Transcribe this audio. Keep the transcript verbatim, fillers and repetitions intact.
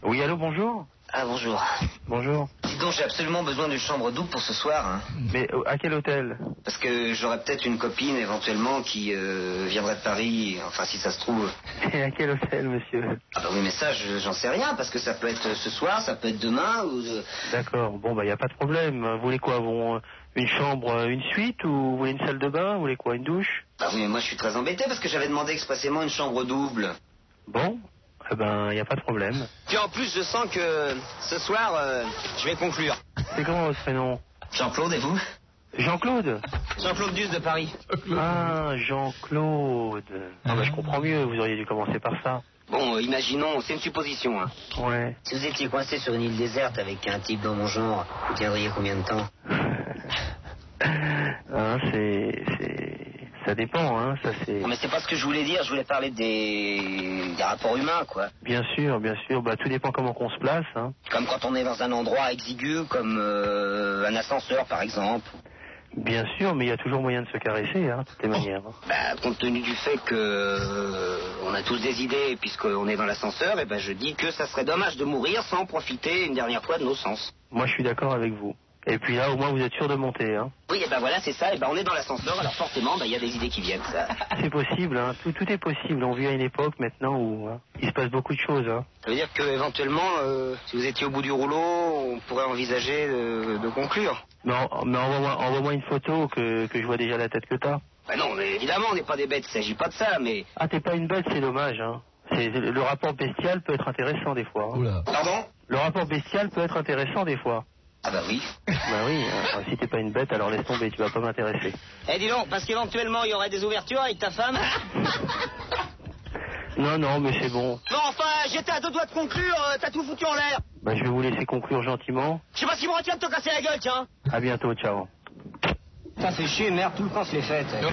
Oui, allô, bonjour. Ah, bonjour. Bonjour. Dis donc, j'ai absolument besoin d'une chambre double pour ce soir. Hein. Mais euh, à quel hôtel? Parce que j'aurais peut-être une copine, éventuellement, qui euh, viendrait de Paris, enfin, si ça se trouve. Et à quel hôtel, monsieur? Ah bah oui, mais ça, je- j'en sais rien, parce que ça peut être ce soir, ça peut être demain, ou... euh, D'accord, bon, bah, il n'y a pas de problème. Vous voulez quoi? Bon, une chambre, euh, une suite, ou vous voulez une salle de bain? Vous voulez quoi? Une douche? Bah oui, mais moi, je suis très embêté, parce que j'avais demandé expressément une chambre double. Bon, eh ben, il n'y a pas de problème. Puis en plus, je sens que ce soir, euh, je vais conclure. C'est comment votre prénom? Jean-Claude, et vous? Jean-Claude? Jean-Claude Duss de Paris. Ah, Jean-Claude. Ah, bah, je comprends mieux, vous auriez dû commencer par ça. Bon, euh, imaginons, c'est une supposition, hein. Ouais. Si vous étiez coincé sur une île déserte avec un type dans mon genre, vous tiendriez combien de temps? Hein, c'est... c'est... Ça dépend, hein, ça c'est... Non, mais c'est pas ce que je voulais dire, je voulais parler des, des rapports humains, quoi. Bien sûr, bien sûr, bah tout dépend comment qu'on se place, hein. Comme quand on est dans un endroit exigu, comme euh, un ascenseur, par exemple. Bien sûr, mais il y a toujours moyen de se caresser, hein, de toutes les manières. Bah, compte tenu du fait que euh, on a tous des idées, puisqu'on est dans l'ascenseur, et ben je dis que ça serait dommage de mourir sans profiter une dernière fois de nos sens. Moi, je suis d'accord avec vous. Et puis là, au moins, vous êtes sûr de monter, hein. Oui, et ben voilà, c'est ça, et ben on est dans l'ascenseur, alors forcément, ben il y a des idées qui viennent, ça. C'est possible, hein. Tout, tout est possible. On vit à une époque maintenant où hein, il se passe beaucoup de choses, hein. Ça veut dire que éventuellement, euh, si vous étiez au bout du rouleau, on pourrait envisager de, de conclure. Mais, en- mais envoie-moi, envoie-moi une photo que, que je vois déjà la tête que t'as. Ben non, mais évidemment, on n'est pas des bêtes, il s'agit pas de ça, mais... Ah, t'es pas une bête, c'est dommage, hein. C'est, le rapport bestial peut être intéressant des fois, hein. Oula. Pardon? Le rapport bestial peut être intéressant des fois. Ah bah oui. Bah oui, hein. Si t'es pas une bête, alors laisse tomber, tu vas pas m'intéresser. Eh dis donc, parce qu'éventuellement il y aurait des ouvertures avec ta femme. Non, non, mais c'est bon. Non, enfin, j'étais à deux doigts de conclure, euh, t'as tout foutu en l'air. Bah, je vais vous laisser conclure gentiment. Je sais pas si me retient de te casser la gueule, tiens. À bientôt, ciao. Ça fait chier, merde, tout le temps se les fête.